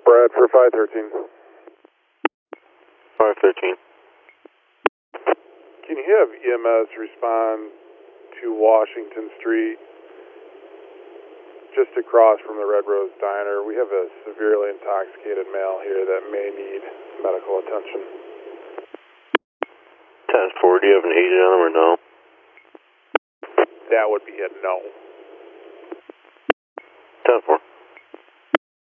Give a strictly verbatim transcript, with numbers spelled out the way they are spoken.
Brad for five thirteen. five thirteen. Can you have E M S respond to Washington Street, just across from the Red Rose Diner? We have a severely intoxicated male here that may need medical attention. ten four, do you have an agent on him or no? That would be a no.